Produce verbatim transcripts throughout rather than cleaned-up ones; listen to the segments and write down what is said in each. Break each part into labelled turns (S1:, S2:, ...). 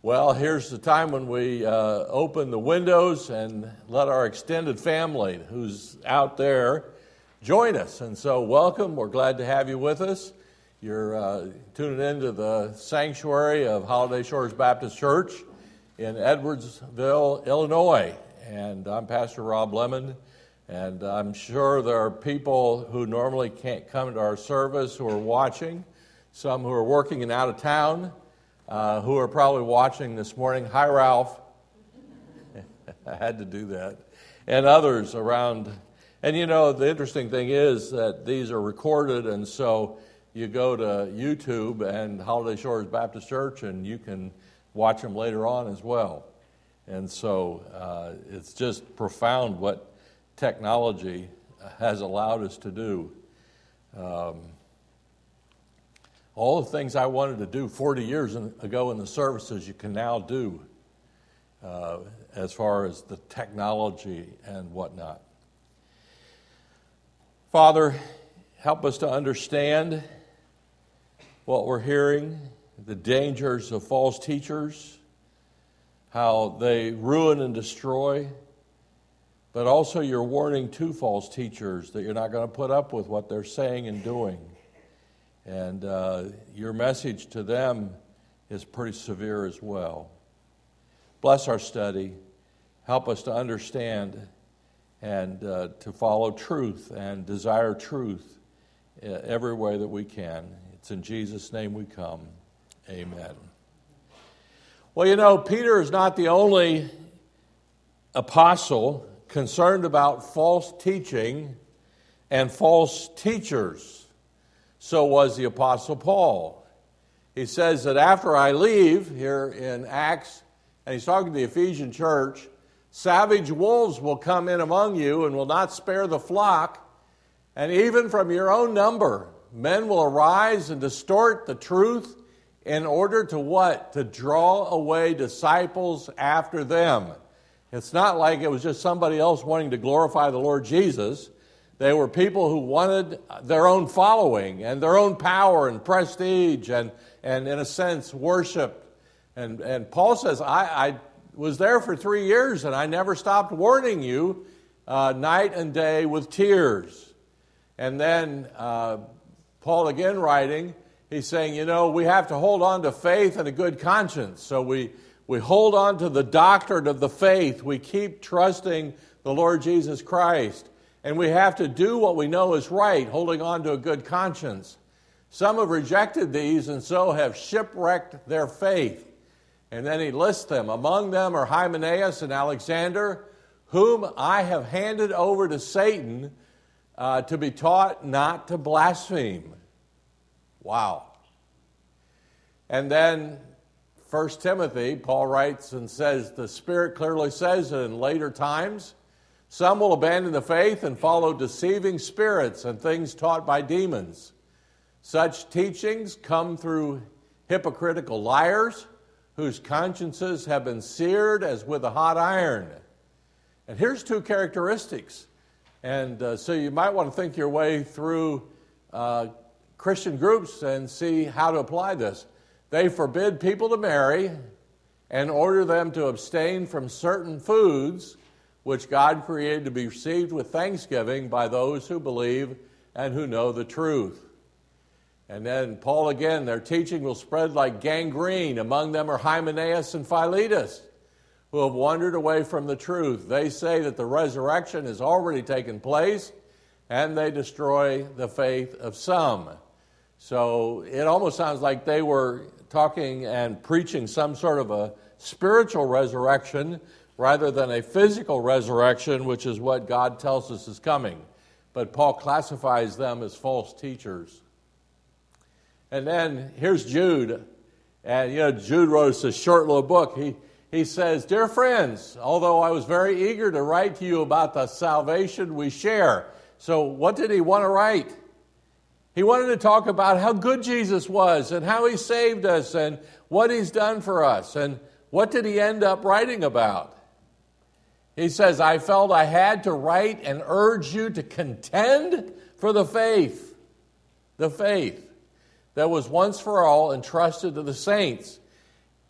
S1: Well, here's the time when we uh, open the windows and let our extended family who's out there join us. And so welcome. We're glad to have you with us. You're uh, tuning into the sanctuary of Holiday Shores Baptist Church in Edwardsville, Illinois. And I'm Pastor Rob Lemon. And I'm sure there are people who normally can't come to our service who are watching, some who are working and out of town, Uh, who are probably watching this morning. Hi, Ralph. I had to do that. And others around. And you know, the interesting thing is that these are recorded, and so you go to YouTube and Holiday Shores Baptist Church, and you can watch them later on as well. And so uh, it's just profound what technology has allowed us to do. Um, All the things I wanted to do forty years ago in the services, you can now do uh, as far as the technology and whatnot. Father, help us to understand what we're hearing, the dangers of false teachers, how they ruin and destroy, but also your warning to false teachers that you're not going to put up with what they're saying and doing. And uh, your message to them is pretty severe as well. Bless our study. Help us to understand and uh, to follow truth and desire truth every way that we can. It's in Jesus' name we come. Amen. Well, you know, Peter is not the only apostle concerned about false teaching and false teachers. So was the Apostle Paul. He says that after I leave, here in Acts, and he's talking to the Ephesian church, savage wolves will come in among you and will not spare the flock, and even from your own number, men will arise and distort the truth in order to what? To draw away disciples after them. It's not like it was just somebody else wanting to glorify the Lord Jesus. They were people who wanted their own following and their own power and prestige and, and in a sense, worship. And, and Paul says, I, I was there for three years and I never stopped warning you uh, night and day with tears. And then uh, Paul again writing, he's saying, you know, we have to hold on to faith and a good conscience. So we, we hold on to the doctrine of the faith. We keep trusting the Lord Jesus Christ. And we have to do what we know is right, holding on to a good conscience. Some have rejected these and so have shipwrecked their faith. And then he lists them. Among them are Hymenaeus and Alexander, whom I have handed over to Satan uh, to be taught not to blaspheme. Wow. And then First Timothy, Paul writes and says, the Spirit clearly says that in later times, some will abandon the faith and follow deceiving spirits and things taught by demons. Such teachings come through hypocritical liars whose consciences have been seared as with a hot iron. And here's two characteristics. And uh, so you might want to think your way through uh, Christian groups and see how to apply this. They forbid people to marry and order them to abstain from certain foods which God created to be received with thanksgiving by those who believe and who know the truth. And then Paul again, their teaching will spread like gangrene. Among them are Hymenaeus and Philetus, who have wandered away from the truth. They say that the resurrection has already taken place, and they destroy the faith of some. So it almost sounds like they were talking and preaching some sort of a spiritual resurrection rather than a physical resurrection, which is what God tells us is coming. But Paul classifies them as false teachers. And then here's Jude. And, you know, Jude wrote us a short little book. He, he says, dear friends, although I was very eager to write to you about the salvation we share. So what did he want to write? He wanted to talk about how good Jesus was and how he saved us and what he's done for us. And what did he end up writing about? He says, I felt I had to write and urge you to contend for the faith, the faith that was once for all entrusted to the saints.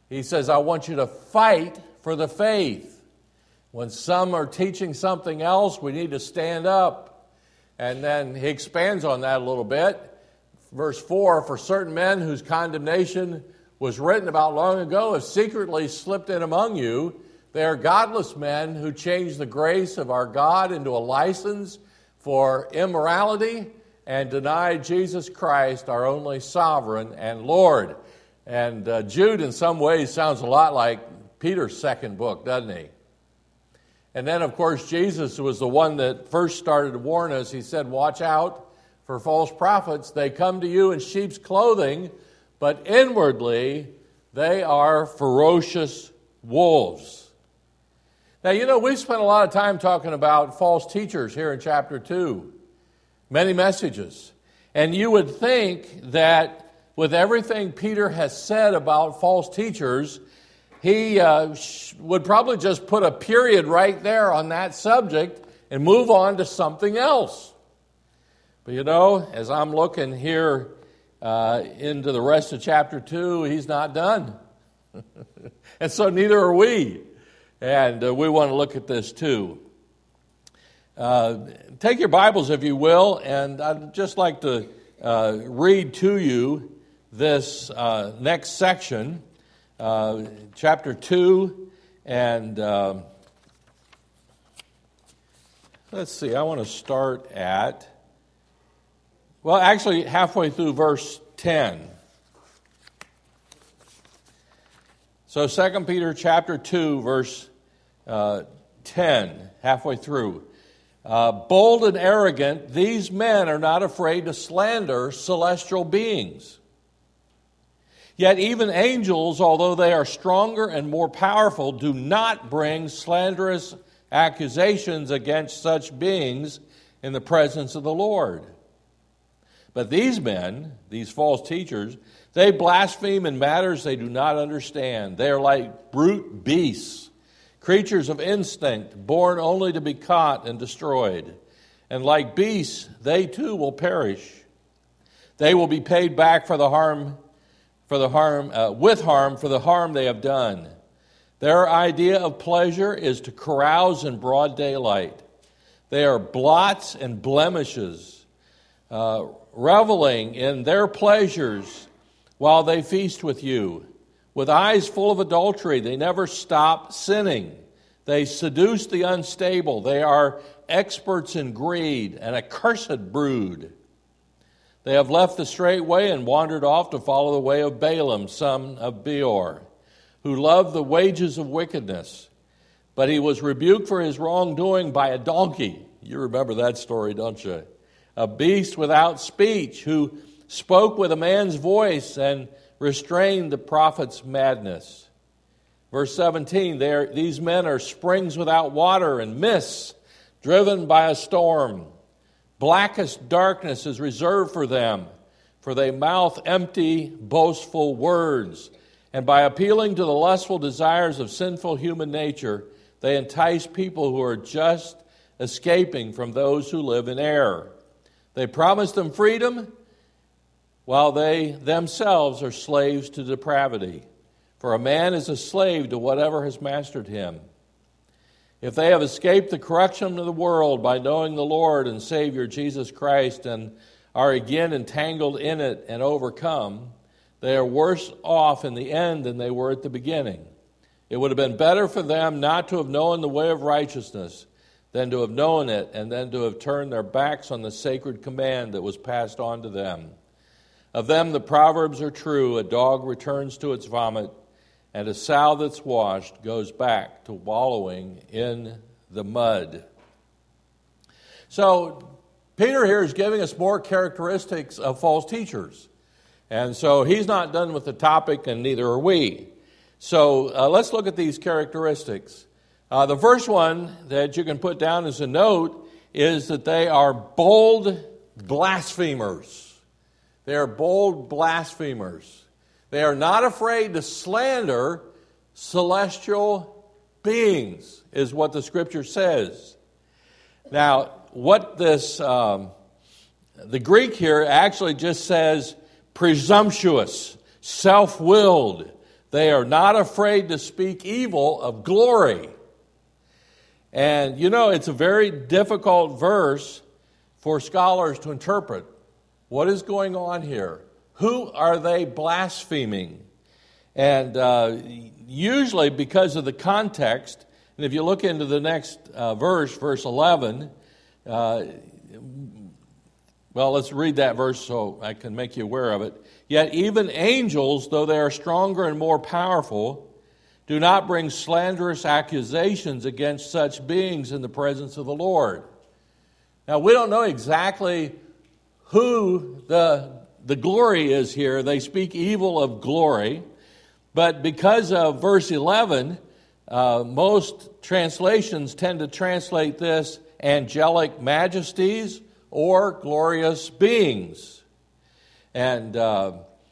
S1: He says, I want you to fight for the faith. When some are teaching something else, we need to stand up. And then he expands on that a little bit. Verse four, for certain men whose condemnation was written about long ago have secretly slipped in among you. They are godless men who change the grace of our God into a license for immorality and deny Jesus Christ, our only sovereign and Lord. And uh, Jude, in some ways, sounds a lot like Peter's second book, doesn't he? And then, of course, Jesus was the one that first started to warn us. He said, watch out for false prophets. They come to you in sheep's clothing, but inwardly they are ferocious wolves. Now, you know, we've spent a lot of time talking about false teachers here in chapter two. Many messages. And you would think that with everything Peter has said about false teachers, he uh, would probably just put a period right there on that subject and move on to something else. But you know, as I'm looking here uh, into the rest of chapter two, he's not done. And so neither are we. And uh, we want to look at this too. Uh, take your Bibles, if you will, and I'd just like to uh, read to you this uh, next section, uh, chapter two, and uh, let's see, I want to start at, well, actually halfway through verse ten. So Second Peter chapter two, verse uh, ten, halfway through. Uh, bold and arrogant, these men are not afraid to slander celestial beings. Yet even angels, although they are stronger and more powerful, do not bring slanderous accusations against such beings in the presence of the Lord. But these men, these false teachers, they blaspheme in matters they do not understand. They are like brute beasts, creatures of instinct, born only to be caught and destroyed. And like beasts, they too will perish. They will be paid back for the harm, for the harm, uh, with harm for the harm they have done. Their idea of pleasure is to carouse in broad daylight. They are blots and blemishes, uh, reveling in their pleasures while they feast with you. With eyes full of adultery, they never stop sinning. They seduce the unstable. They are experts in greed, an accursed brood. They have left the straight way and wandered off to follow the way of Balaam, son of Beor, who loved the wages of wickedness. But he was rebuked for his wrongdoing by a donkey. You remember that story, don't you? A beast without speech, who spoke with a man's voice and restrained the prophet's madness. Verse seventeen, these men are springs without water and mists, driven by a storm. Blackest darkness is reserved for them, for they mouth empty, boastful words. And by appealing to the lustful desires of sinful human nature, they entice people who are just escaping from those who live in error. They promise them freedom, while they themselves are slaves to depravity. For a man is a slave to whatever has mastered him. If they have escaped the corruption of the world by knowing the Lord and Savior Jesus Christ and are again entangled in it and overcome, they are worse off in the end than they were at the beginning. It would have been better for them not to have known the way of righteousness than to have known it and then to have turned their backs on the sacred command that was passed on to them. Of them the proverbs are true, a dog returns to its vomit, and a sow that's washed goes back to wallowing in the mud. So Peter here is giving us more characteristics of false teachers. And so he's not done with the topic, and neither are we. So uh, let's look at these characteristics. Uh, the first one that you can put down as a note is that they are bold blasphemers. They are bold blasphemers. They are not afraid to slander celestial beings, is what the Scripture says. Now, what this, um, the Greek here actually just says presumptuous, self-willed, They are not afraid to speak evil of glory. And you know, it's a very difficult verse for scholars to interpret. What is going on here? Who are they blaspheming? And uh, usually because of the context, and if you look into the next uh, verse, verse eleven, uh, well, let's read that verse so I can make you aware of it. Yet even angels, though they are stronger and more powerful, do not bring slanderous accusations against such beings in the presence of the Lord. Now, we don't know exactly who the, the glory is here. They speak evil of glory. But because of verse eleven, uh, most translations tend to translate this angelic majesties or glorious beings. And uh,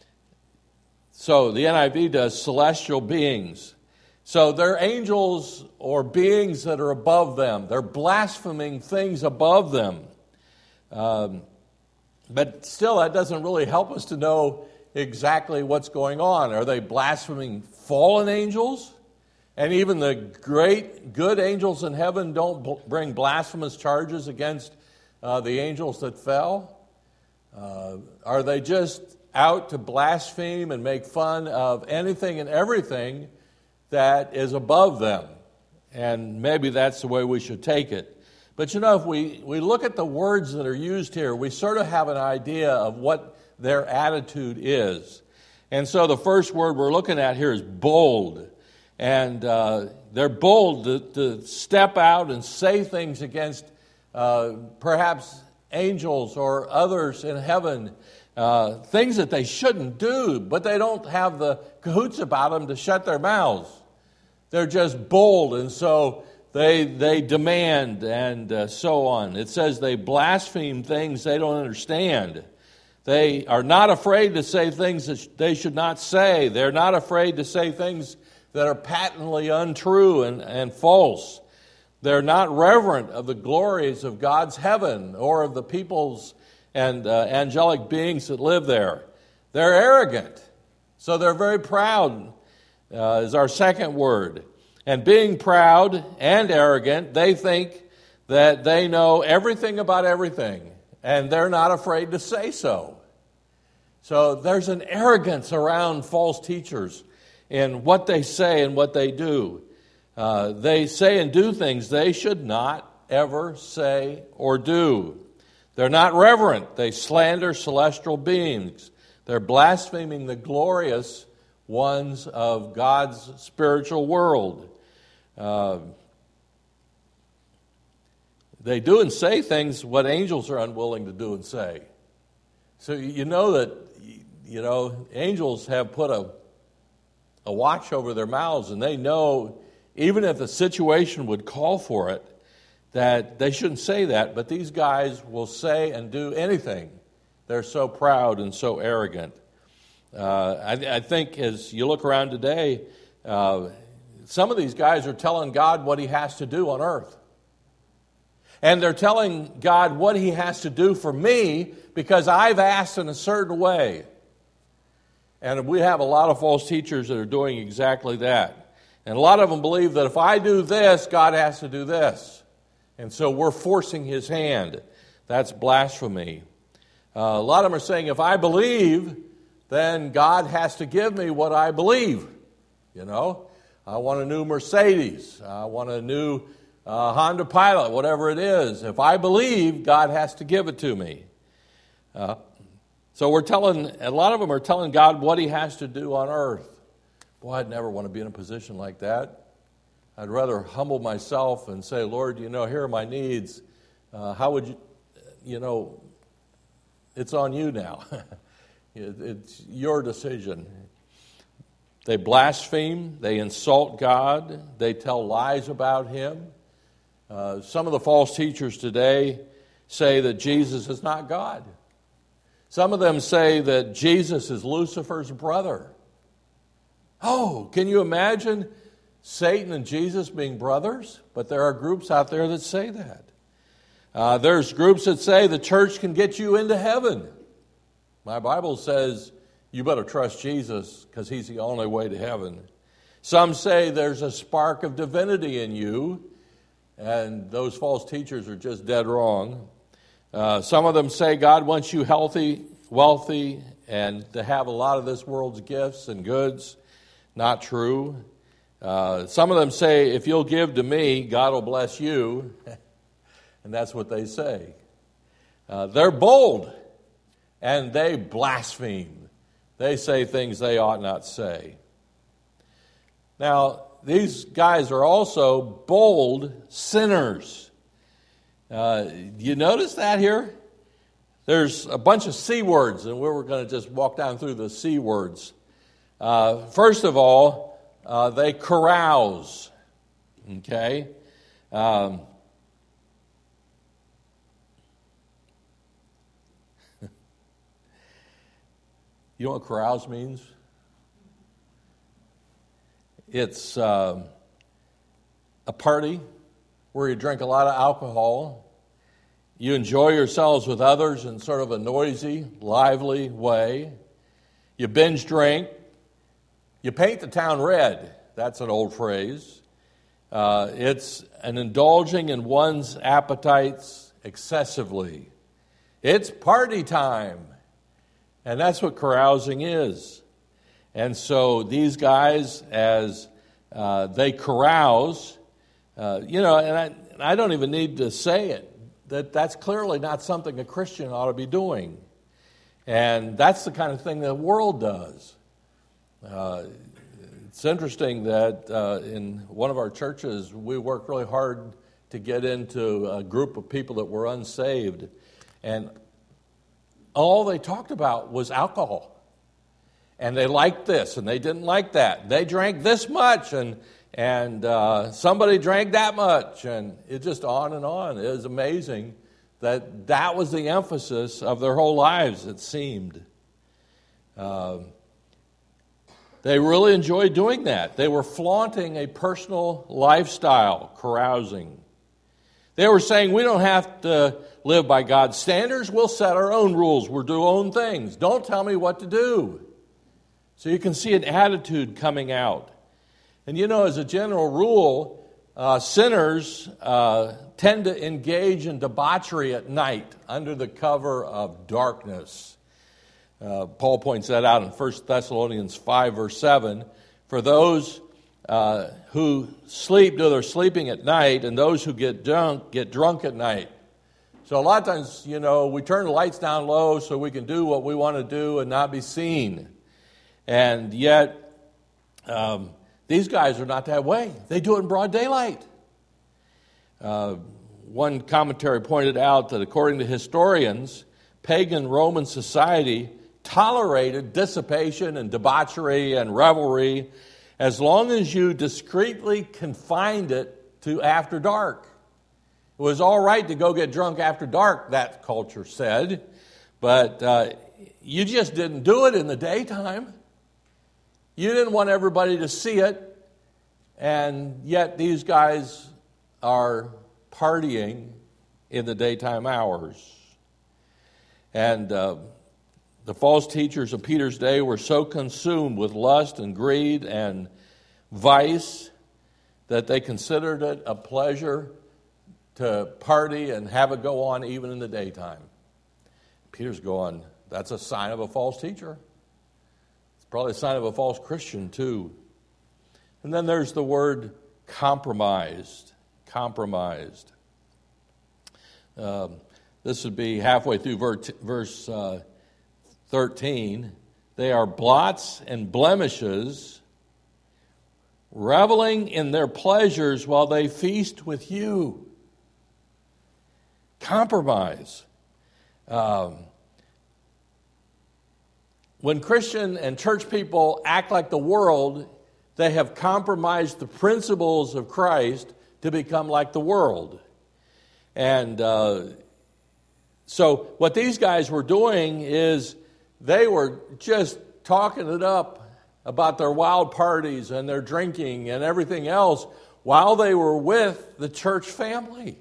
S1: so the N I V does celestial beings. So they're angels or beings that are above them. They're blaspheming things above them. Um, but still, that doesn't really help us to know exactly what's going on. Are they blaspheming fallen angels? And even the great good angels in heaven don't bl- bring blasphemous charges against uh, the angels that fell? Uh, are they just out to blaspheme and make fun of anything and everything that is above them? And maybe that's the way we should take it. But you know, if we, we look at the words that are used here, we sort of have an idea of what their attitude is. And so the first word we're looking at here is bold. And uh, they're bold to, to step out and say things against uh, perhaps angels or others in heaven, uh, things that they shouldn't do, but they don't have the cahoots about them to shut their mouths. They're just bold, and so they they demand and uh, so on. It says they blaspheme things they don't understand. They are not afraid to say things that they should not say. They're not afraid to say things that are patently untrue and, and false. They're not reverent of the glories of God's heaven or of the peoples and uh, angelic beings that live there. They're arrogant. So they're very proud, uh, is our second word. And being proud and arrogant, they think that they know everything about everything, and they're not afraid to say so. So there's an arrogance around false teachers in what they say and what they do. Uh, they say and do things they should not ever say or do. They're not reverent. They slander celestial beings. They're blaspheming the glorious ones of God's spiritual world. Uh, they do and say things what angels are unwilling to do and say. So you know that, you know, angels have put a, a watch over their mouths, and they know, even if the situation would call for it, that they shouldn't say that, but these guys will say and do anything. They're so proud and so arrogant. Uh, I, I think as you look around today, uh, some of these guys are telling God what he has to do on earth. And they're telling God what he has to do for me because I've asked in a certain way. And we have a lot of false teachers that are doing exactly that. And a lot of them believe that if I do this, God has to do this. And so we're forcing his hand. That's blasphemy. Uh, a lot of them are saying, if I believe, then God has to give me what I believe. You know, I want a new Mercedes. I want a new uh, Honda Pilot, whatever it is. If I believe, God has to give it to me. Uh, so we're telling, a lot of them are telling God what he has to do on earth. Boy, I'd never want to be in a position like that. I'd rather humble myself and say, Lord, you know, here are my needs. Uh, how would you, you know, it's on you now. It's your decision. They blaspheme. They insult God. They tell lies about him. Uh, some of the false teachers today say that Jesus is not God. Some of them say that Jesus is Lucifer's brother. Oh, can you imagine Satan and Jesus being brothers? But there are groups out there that say that. Uh, there's groups that say the church can get you into heaven. My Bible says you better trust Jesus because he's the only way to heaven. Some say there's a spark of divinity in you, and those false teachers are just dead wrong. Uh, some of them say God wants you healthy, wealthy, and to have a lot of this world's gifts and goods. Not true. Uh, some of them say, if you'll give to me, God will bless you. And that's what they say. Uh, they're bold, and they blaspheme. They say things they ought not say. Now, these guys are also bold sinners. Uh, you notice that here? There's a bunch of C words, and we're going to just walk down through the C words. Uh, first of all, uh, they carouse. Okay? Um, you know what carouse means? It's uh, a party where you drink a lot of alcohol. You enjoy yourselves with others in sort of a noisy, lively way. You binge drink. You paint the town red. That's an old phrase. Uh, it's an indulging in one's appetites excessively. It's party time. And that's what carousing is. And so these guys, as uh, they carouse, uh, you know, and I, and I don't even need to say it, that that's clearly not something a Christian ought to be doing. And that's the kind of thing the world does. Uh, it's interesting that uh, in one of our churches, we worked really hard to get into a group of people that were unsaved. And all they talked about was alcohol. And they liked this, and they didn't like that. They drank this much, and and uh, somebody drank that much, and it just on and on. It was amazing that that was the emphasis of their whole lives, it seemed. Uh, they really enjoyed doing that. They were flaunting a personal lifestyle, carousing. They were saying, we don't have to live by God's standards. We'll set our own rules. We'll do our own things. Don't tell me what to do. So you can see an attitude coming out. And you know, as a general rule, uh, sinners uh, tend to engage in debauchery at night under the cover of darkness. Uh, Paul points that out in First Thessalonians five, verse seven. For those uh, who sleep, do their sleeping at night, and those who get drunk, get drunk at night. So a lot of times, you know, we turn the lights down low so we can do what we want to do and not be seen. And yet, um, these guys are not that way. They do it in broad daylight. Uh, one commentary pointed out that according to historians, pagan Roman society tolerated dissipation and debauchery and revelry as long as you discreetly confined it to after dark. It was all right to go get drunk after dark, that culture said, but uh, you just didn't do it in the daytime. You didn't want everybody to see it, and yet these guys are partying in the daytime hours. And uh, the false teachers of Peter's day were so consumed with lust and greed and vice that they considered it a pleasure to party and have it go on even in the daytime. Peter's going, that's a sign of a false teacher. Probably a sign of a false Christian, too. And then there's the word compromised. Compromised. Um, this would be halfway through verse, verse uh, thirteen. They are blots and blemishes, reveling in their pleasures while they feast with you. Compromise. Um, When Christian and church people act like the world, they have compromised the principles of Christ to become like the world. And uh, so what these guys were doing is they were just talking it up about their wild parties and their drinking and everything else while they were with the church family.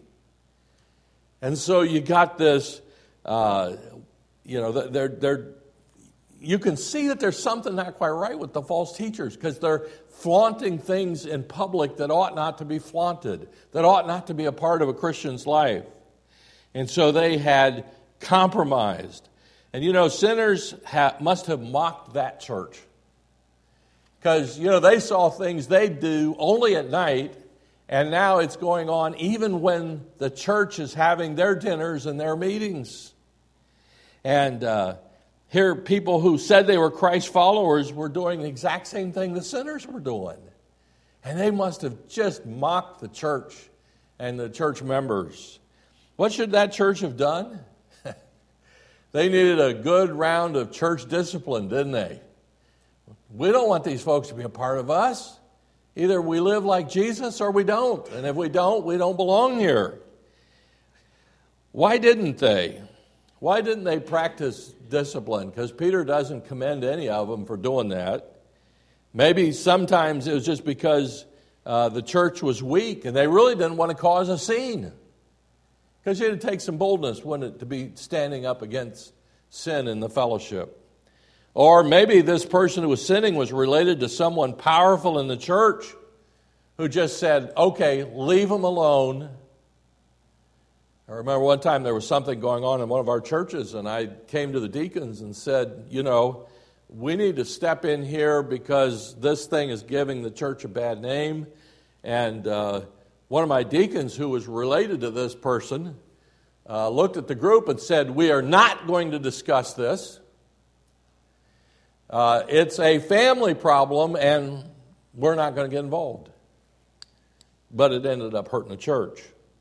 S1: And so you got this, uh, you know, they're they're you can see that there's something not quite right with the false teachers because they're flaunting things in public that ought not to be flaunted, that ought not to be a part of a Christian's life. And so they had compromised. And you know, sinners ha- must have mocked that church. Because, you know, they saw things they do only at night, and now it's going on even when the church is having their dinners and their meetings. And uh, here people who said they were Christ followers were doing the exact same thing the sinners were doing. And they must have just mocked the church and the church members. What should that church have done? They needed a good round of church discipline, didn't they? We don't want these folks to be a part of us. Either we live like Jesus or we don't. And if we don't, we don't belong here. Why didn't they? Why didn't they practice discipline? Because Peter doesn't commend any of them for doing that. Maybe sometimes it was just because uh, the church was weak and they really didn't want to cause a scene. Because it would take some boldness, wouldn't it, to be standing up against sin in the fellowship. Or maybe this person who was sinning was related to someone powerful in the church who just said, okay, leave them alone. I remember one time there was something going on in one of our churches, and I came to the deacons and said, you know, we need to step in here because this thing is giving the church a bad name. And uh, one of my deacons who was related to this person uh, looked at the group and said, we are not going to discuss this. Uh, it's a family problem, and we're not going to get involved. But it ended up hurting the church.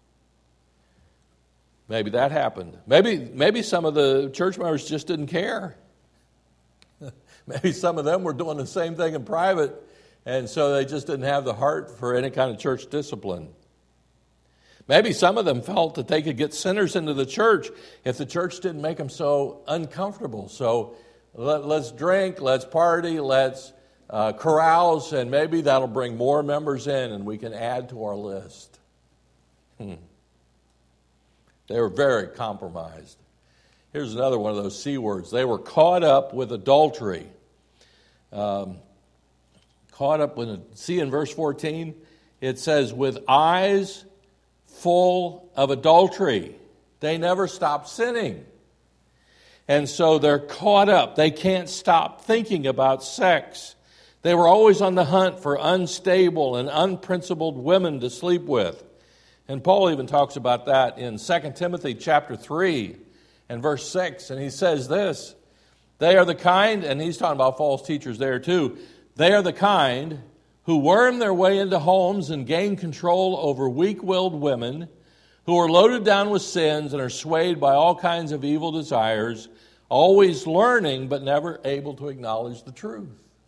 S1: Maybe that happened. Maybe, maybe some of the church members just didn't care. Maybe some of them were doing the same thing in private, and so they just didn't have the heart for any kind of church discipline. Maybe some of them felt that they could get sinners into the church if the church didn't make them so uncomfortable. So let, let's drink, let's party, let's uh, carouse, and maybe that'll bring more members in and we can add to our list. Hmm. They were very compromised. Here's another one of those C words. They were caught up with adultery. Um, caught up with, see in verse fourteen, it says, with eyes full of adultery. They never stopped sinning. And so they're caught up. They can't stop thinking about sex. They were always on the hunt for unstable and unprincipled women to sleep with. And Paul even talks about that in Second Timothy chapter three and verse six. And he says this, they are the kind, and he's talking about false teachers there too, they are the kind who worm their way into homes and gain control over weak-willed women who are loaded down with sins and are swayed by all kinds of evil desires, always learning but never able to acknowledge the truth.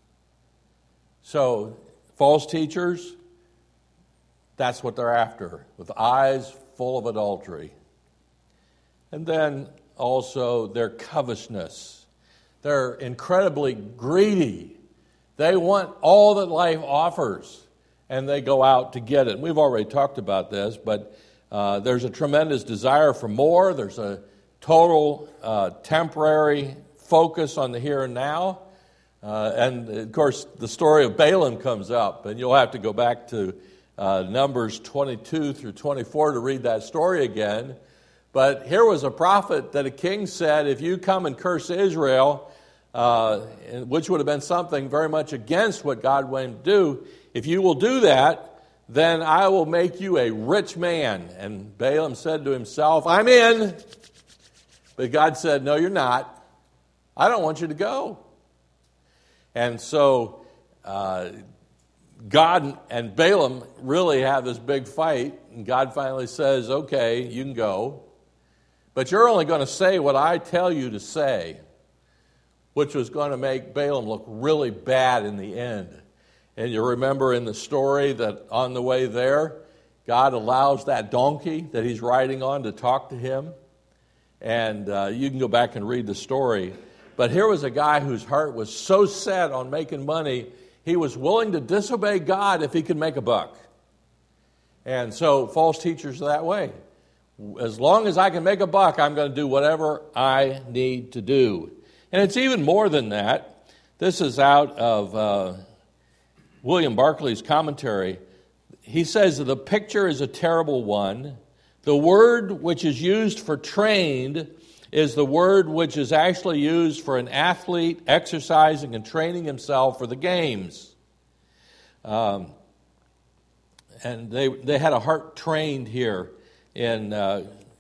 S1: So, false teachers, that's what they're after, with eyes full of adultery. And then also their covetousness. They're incredibly greedy. They want all that life offers, and they go out to get it. And we've already talked about this, but uh, there's a tremendous desire for more. There's a total uh, temporary focus on the here and now. Uh, and, of course, the story of Balaam comes up, and you'll have to go back to uh, Numbers twenty-two through twenty-four to read that story again. But here was a prophet that a king said, if you come and curse Israel, uh, which would have been something very much against what God wanted to do, if you will do that, then I will make you a rich man. And Balaam said to himself, I'm in. But God said, no, you're not. I don't want you to go. And so uh, God and Balaam really have this big fight, and God finally says, okay, you can go, but you're only going to say what I tell you to say, which was going to make Balaam look really bad in the end. And you remember in the story that on the way there, God allows that donkey that he's riding on to talk to him. And uh, you can go back and read the story. But here was a guy whose heart was so set on making money, he was willing to disobey God if he could make a buck. And so false teachers are that way. As long as I can make a buck, I'm going to do whatever I need to do. And it's even more than that. This is out of uh, William Barclay's commentary. He says that the picture is a terrible one. The word which is used for trained is the word which is actually used for an athlete exercising and training himself for the games. Um, and they they had a heart trained here in uh,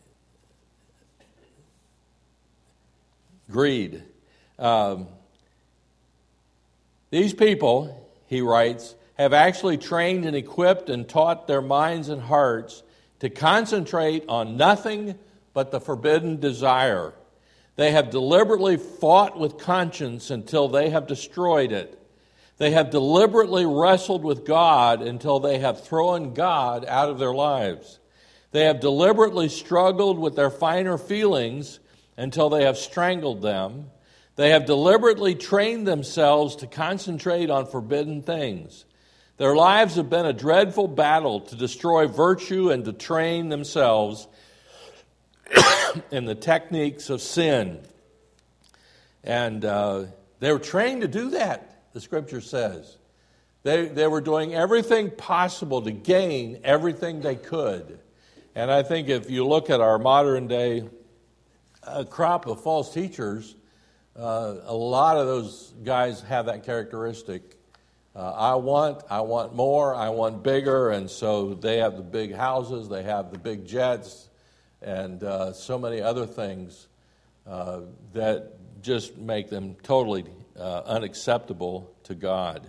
S1: greed. Um, these people, he writes, have actually trained and equipped and taught their minds and hearts to concentrate on nothing but the forbidden desire. They have deliberately fought with conscience until they have destroyed it. They have deliberately wrestled with God until they have thrown God out of their lives. They have deliberately struggled with their finer feelings until they have strangled them. They have deliberately trained themselves to concentrate on forbidden things. Their lives have been a dreadful battle to destroy virtue and to train themselves in the techniques of sin. And uh, they were trained to do that, the Scripture says. They, they were doing everything possible to gain everything they could. And I think if you look at our modern day uh, crop of false teachers, uh, a lot of those guys have that characteristic. Uh, I want, I want more, I want bigger, and so they have the big houses, they have the big jets, and uh, so many other things uh, that just make them totally uh, unacceptable to God.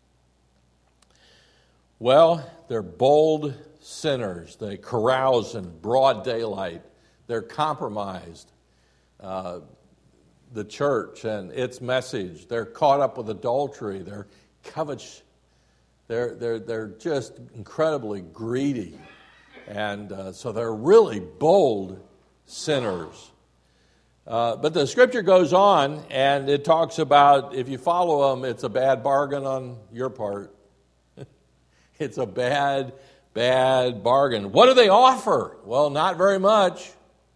S1: Well, they're bold sinners. They carouse in broad daylight. They're compromised. Uh, the church and its message. They're caught up with adultery. They're covetous. They're, they're, they're just incredibly greedy. And uh, so they're really bold sinners. Uh, but the Scripture goes on, and it talks about if you follow them, it's a bad bargain on your part. It's a bad, bad bargain. What do they offer? Well, not very much.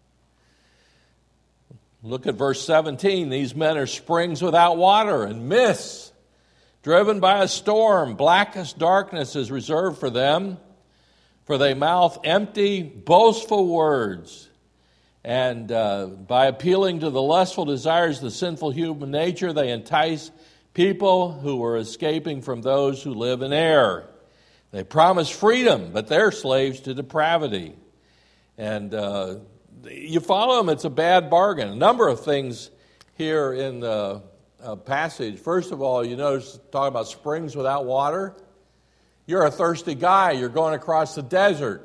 S1: Look at verse seventeen. These men are springs without water and mists, driven by a storm. Blackest darkness is reserved for them, for they mouth empty, boastful words. And uh, by appealing to the lustful desires of the sinful human nature, they entice people who are escaping from those who live in error. They promise freedom, but they're slaves to depravity. And uh, you follow them, it's a bad bargain. A number of things here in the uh, passage. First of all, you notice talking about springs without water. You're a thirsty guy. You're going across the desert.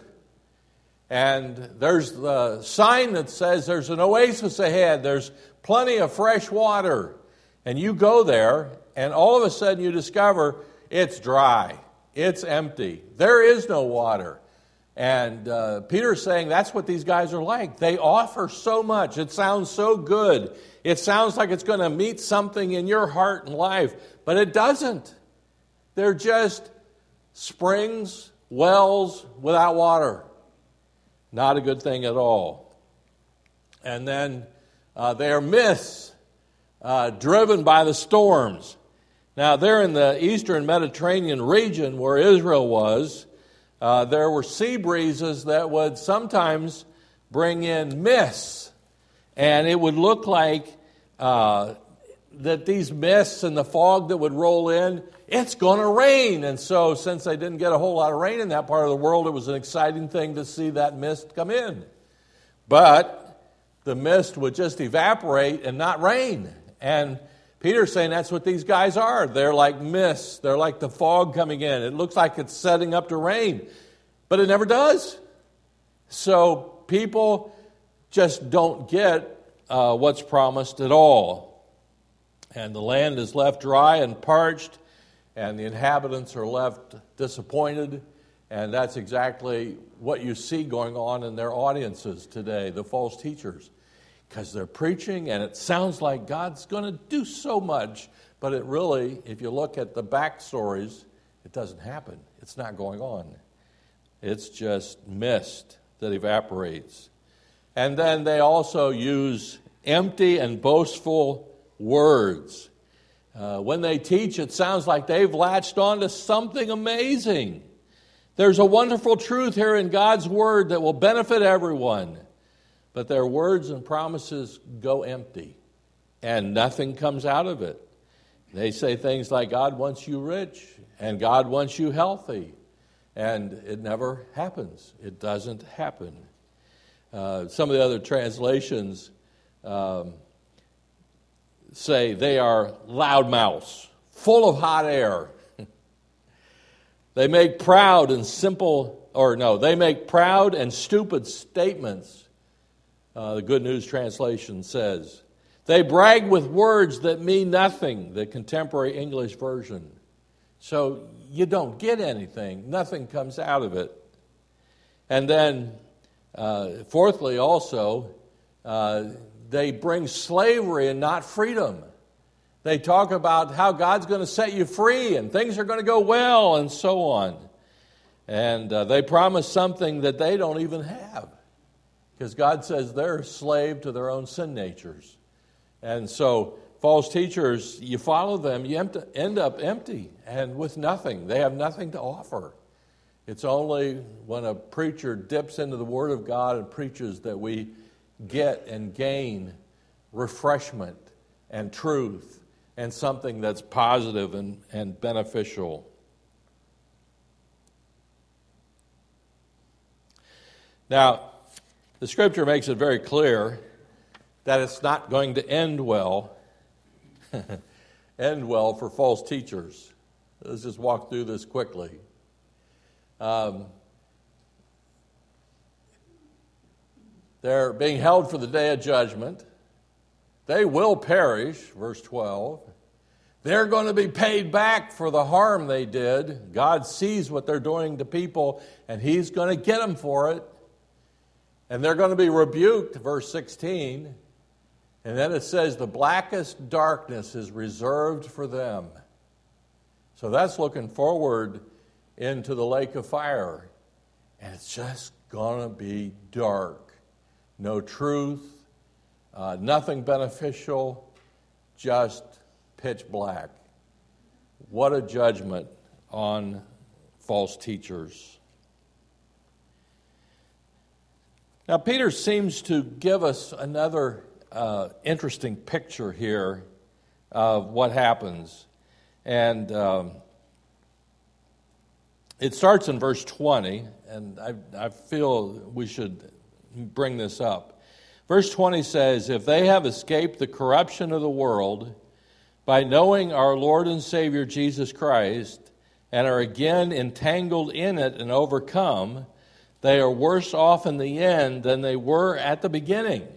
S1: And there's the sign that says there's an oasis ahead. There's plenty of fresh water. And you go there, and all of a sudden you discover it's dry. It's empty. There is no water. And uh, Peter's saying that's what these guys are like. They offer so much. It sounds so good. It sounds like it's going to meet something in your heart and life. But it doesn't. They're just springs, wells without water. Not a good thing at all. And then uh, they are mists uh, driven by the storms. Now, there in the eastern Mediterranean region where Israel was, uh, there were sea breezes that would sometimes bring in mists. And it would look like uh, that these mists and the fog that would roll in, it's going to rain. And so since they didn't get a whole lot of rain in that part of the world, it was an exciting thing to see that mist come in. But the mist would just evaporate and not rain. And Peter's saying that's what these guys are. They're like mists. They're like the fog coming in. It looks like it's setting up to rain, but it never does. So people just don't get uh, what's promised at all. And the land is left dry and parched, and the inhabitants are left disappointed. And that's exactly what you see going on in their audiences today, the false teachers. Because they're preaching, and it sounds like God's going to do so much. But it really, if you look at the backstories, it doesn't happen. It's not going on. It's just mist that evaporates. And then they also use empty and boastful words. Uh, when they teach, it sounds like they've latched on to something amazing. There's a wonderful truth here in God's Word that will benefit everyone. But their words and promises go empty, and nothing comes out of it. They say things like, God wants you rich, and God wants you healthy. And it never happens. It doesn't happen. Uh, some of the other translations um, say they are loudmouths, full of hot air. They make proud and simple, or no, they make proud and stupid statements. Uh, the Good News Translation says. They brag with words that mean nothing, the Contemporary English Version. So you don't get anything. Nothing comes out of it. And then, uh, fourthly, also, uh, they bring slavery and not freedom. They talk about how God's going to set you free and things are going to go well and so on. And uh, they promise something that they don't even have. Because God says they're a slave to their own sin natures. And so false teachers, you follow them, you end up empty and with nothing. They have nothing to offer. It's only when a preacher dips into the Word of God and preaches that we get and gain refreshment and truth and something that's positive and, and beneficial. Now, the Scripture makes it very clear that it's not going to end well, end well for false teachers. Let's just walk through this quickly. Um, they're being held for the day of judgment. They will perish, verse twelve. They're going to be paid back for the harm they did. God sees what they're doing to people, and He's going to get them for it. And they're going to be rebuked, verse sixteen. And then it says the blackest darkness is reserved for them. So that's looking forward into the lake of fire. And it's just going to be dark. No truth, uh, nothing beneficial, just pitch black. What a judgment on false teachers. Now, Peter seems to give us another uh, interesting picture here of what happens. And um, it starts in verse twenty, and I, I feel we should bring this up. Verse twenty says, if they have escaped the corruption of the world by knowing our Lord and Savior Jesus Christ and are again entangled in it and overcome, they are worse off in the end than they were at the beginning.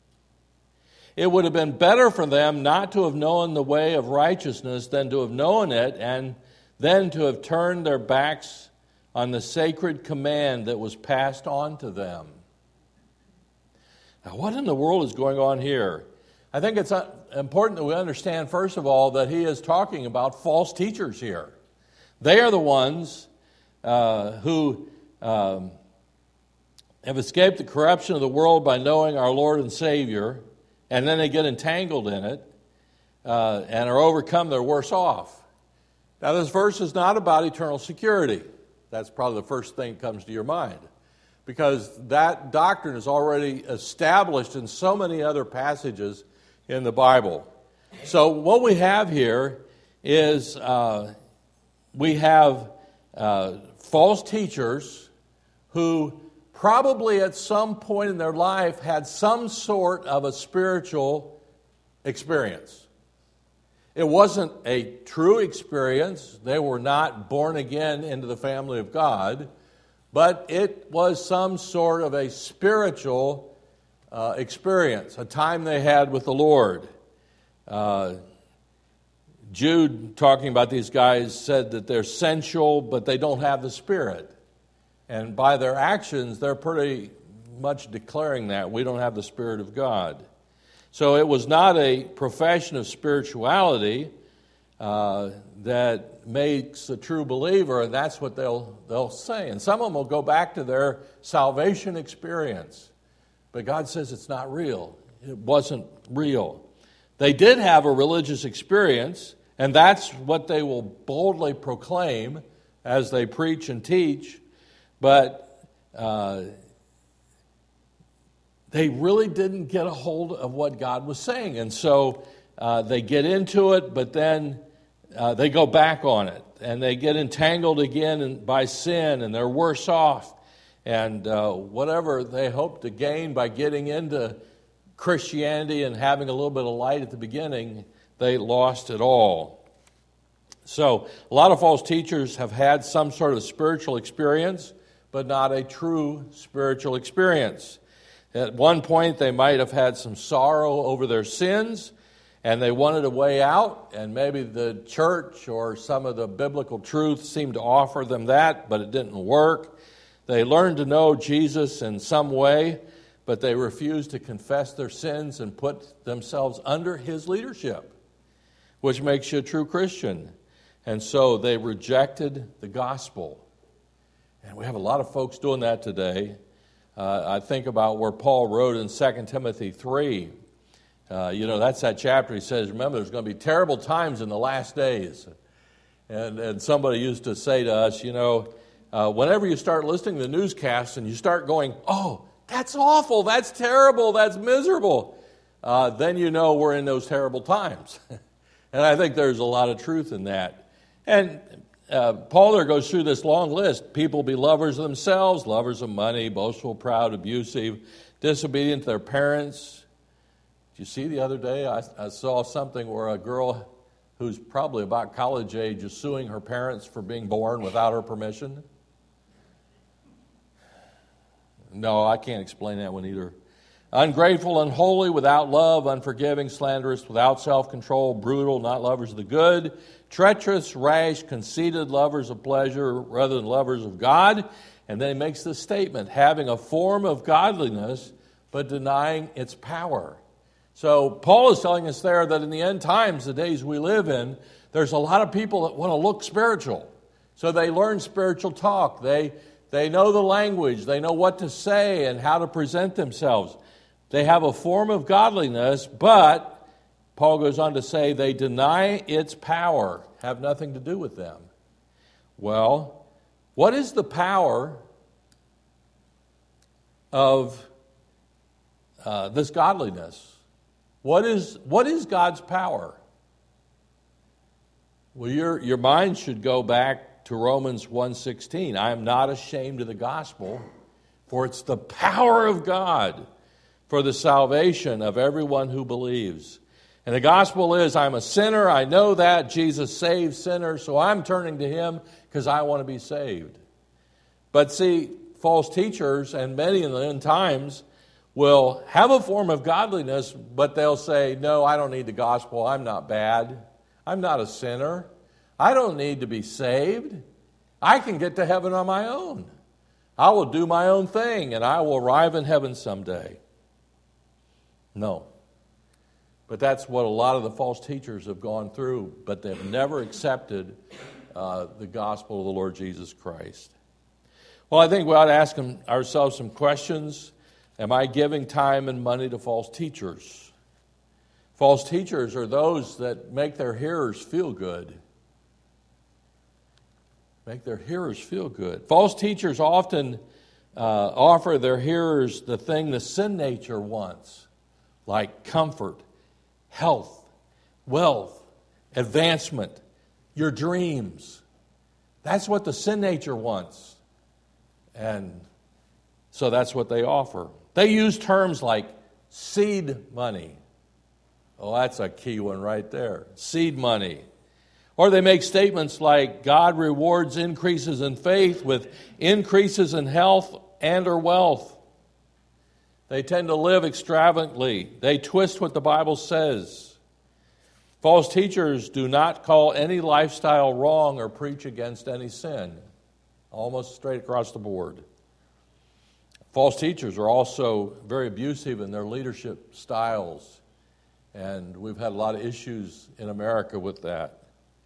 S1: It would have been better for them not to have known the way of righteousness than to have known it and then to have turned their backs on the sacred command that was passed on to them. Now, what in the world is going on here? I think it's important that we understand, first of all, that he is talking about false teachers here. They are the ones uh, who um, have escaped the corruption of the world by knowing our Lord and Savior, and then they get entangled in it uh, and are overcome. They're worse off. Now, this verse is not about eternal security. That's probably the first thing that comes to your mind, because that doctrine is already established in so many other passages in the Bible. So what we have here is uh, we have uh, false teachers who probably at some point in their life had some sort of a spiritual experience. It wasn't a true experience. They were not born again into the family of God, but it was some sort of a spiritual uh, experience, a time they had with the Lord. Uh, Jude, talking about these guys, said that they're sensual, but they don't have the Spirit. And by their actions, they're pretty much declaring that we don't have the Spirit of God. So it was not a profession of spirituality uh, that makes a true believer, and that's what they'll they'll say. And some of them will go back to their salvation experience. But God says it's not real. It wasn't real. They did have a religious experience, and that's what they will boldly proclaim as they preach and teach, but uh, they really didn't get a hold of what God was saying. And so uh, they get into it, but then uh, they go back on it, and they get entangled again in, by sin, and they're worse off. And uh, whatever they hope to gain by getting into Christianity and having a little bit of light at the beginning, they lost it all. So a lot of false teachers have had some sort of spiritual experience, but not a true spiritual experience. At one point, they might have had some sorrow over their sins, and they wanted a way out, and maybe the church or some of the biblical truth seemed to offer them that, but it didn't work. They learned to know Jesus in some way, but they refused to confess their sins and put themselves under his leadership, which makes you a true Christian. And so they rejected the gospel. And we have a lot of folks doing that today. Uh, I think about where Paul wrote in Second Timothy three. Uh, you know, that's that chapter. He says, remember, there's going to be terrible times in the last days. And, and somebody used to say to us, you know, uh, whenever you start listening to the newscasts and you start going, oh, that's awful, that's terrible, that's miserable, uh, then you know we're in those terrible times. And I think there's a lot of truth in that. And uh, Paul there goes through this long list. People be lovers of themselves, lovers of money, boastful, proud, abusive, disobedient to their parents. Did you see the other day, I, I saw something where a girl who's probably about college age is suing her parents for being born without her permission? No, I can't explain that one either. Ungrateful, unholy, without love, unforgiving, slanderous, without self-control, brutal, not lovers of the good, treacherous, rash, conceited, lovers of pleasure rather than lovers of God. And then he makes this statement, having a form of godliness, but denying its power. So Paul is telling us there that in the end times, the days we live in, there's a lot of people that want to look spiritual. So they learn spiritual talk. They They know the language. They know what to say and how to present themselves. They have a form of godliness, but Paul goes on to say they deny its power, have nothing to do with them. Well, what is the power of uh, this godliness? What is, what is God's power? Well, your, your mind should go back to Romans one sixteen. I am not ashamed of the gospel, for it's the power of God for the salvation of everyone who believes. And the gospel is, I'm a sinner, I know that, Jesus saves sinners, so I'm turning to him because I want to be saved. But see, false teachers, and many in the end times, will have a form of godliness, but they'll say, no, I don't need the gospel, I'm not bad, I'm not a sinner, I don't need to be saved. I can get to heaven on my own. I will do my own thing, and I will arrive in heaven someday. No. But that's what a lot of the false teachers have gone through, but they've never accepted uh, the gospel of the Lord Jesus Christ. Well, I think we ought to ask ourselves some questions. Am I giving time and money to false teachers? False teachers are those that make their hearers feel good. Make their hearers feel good. False teachers often uh, offer their hearers the thing the sin nature wants, like comfort, health, wealth, advancement, your dreams. That's what the sin nature wants. And so that's what they offer. They use terms like seed money. Oh, that's a key one right there. Seed money. Or they make statements like God rewards increases in faith with increases in health and or wealth. They tend to live extravagantly. They twist what the Bible says. False teachers do not call any lifestyle wrong or preach against any sin. Almost straight across the board. False teachers are also very abusive in their leadership styles. And we've had a lot of issues in America with that.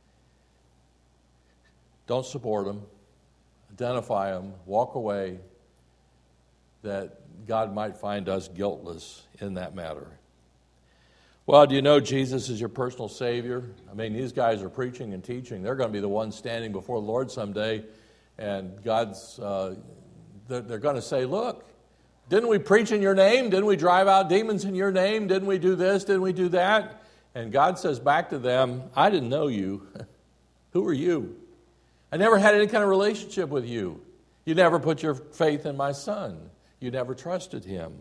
S1: Don't support them. Identify them. Walk away. That God might find us guiltless in that matter. Well, do you know Jesus is your personal Savior? I mean, these guys are preaching and teaching. They're going to be the ones standing before the Lord someday, and God's, uh, they're, they're going to say, look, didn't we preach in your name? Didn't we drive out demons in your name? Didn't we do this? Didn't we do that? And God says back to them, I didn't know you. Who are you? I never had any kind of relationship with you. You never put your faith in my Son. You never trusted him.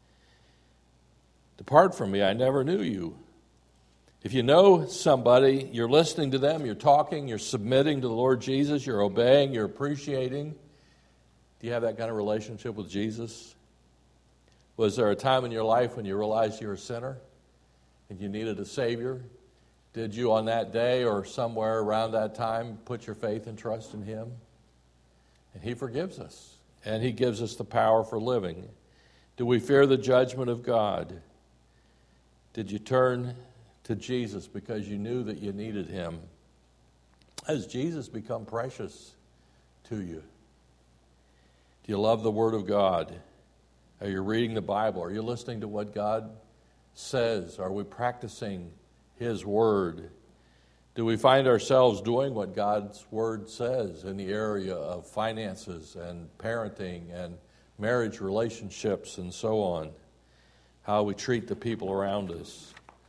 S1: Depart from me, I never knew you. If you know somebody, you're listening to them, you're talking, you're submitting to the Lord Jesus, you're obeying, you're appreciating. Do you have that kind of relationship with Jesus? Was there a time in your life when you realized you were a sinner and you needed a Savior? Did you on that day or somewhere around that time put your faith and trust in him? And he forgives us, and he gives us the power for living. Do we fear the judgment of God? Did you turn to Jesus because you knew that you needed him? Has Jesus become precious to you? Do you love the Word of God? Are you reading the Bible? Are you listening to what God says? Are we practicing his Word? Do we find ourselves doing what God's Word says in the area of finances and parenting and marriage relationships and so on? How we treat the people around us.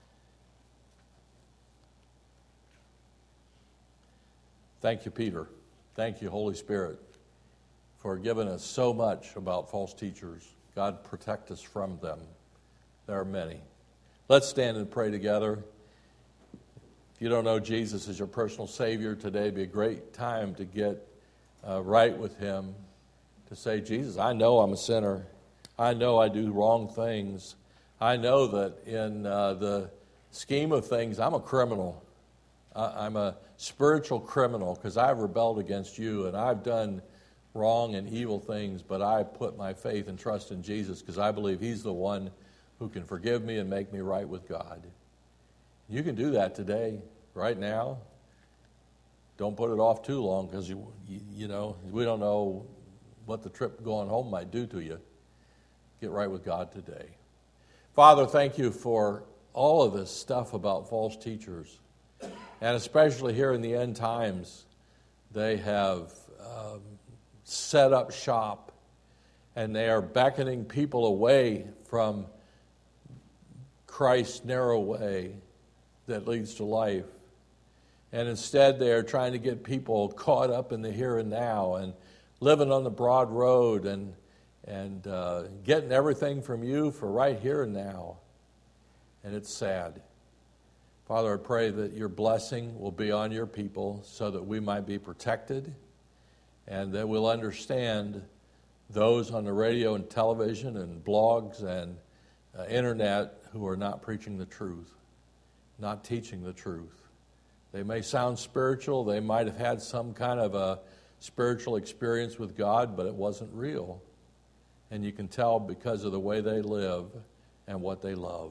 S1: Thank you, Peter. Thank you, Holy Spirit, for giving us so much about false teachers. God, protect us from them. There are many. Let's stand and pray together. If you don't know Jesus as your personal Savior, today would be a great time to get uh, right with him, to say, Jesus, I know I'm a sinner. I know I do wrong things. I know that in uh, the scheme of things, I'm a criminal. I, I'm a spiritual criminal because I've rebelled against you and I've done wrong and evil things, but I put my faith and trust in Jesus because I believe he's the one who can forgive me and make me right with God. You can do that today, right now. Don't put it off too long because, you, you, you know, we don't know what the trip going home might do to you. Get right with God today. Father, thank you for all of this stuff about false teachers. And especially here in the end times, they have um, set up shop and they are beckoning people away from Christ's narrow way that leads to life. And instead they are trying to get people caught up in the here and now and living on the broad road and and uh, getting everything from you for right here and now. And it's sad. Father, I pray that your blessing will be on your people so that we might be protected and that we'll understand those on the radio and television and blogs and uh, internet who are not preaching the truth, not teaching the truth. They may sound spiritual. They might have had some kind of a spiritual experience with God, but it wasn't real. And you can tell because of the way they live and what they love.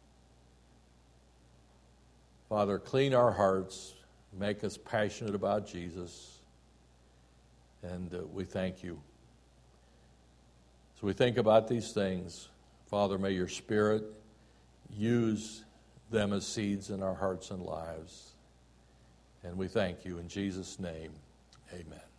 S1: Father, clean our hearts, make us passionate about Jesus, and uh, we thank you. So we think about these things. Father, may your Spirit use them as seeds in our hearts and lives. And we thank you in Jesus' name. Amen.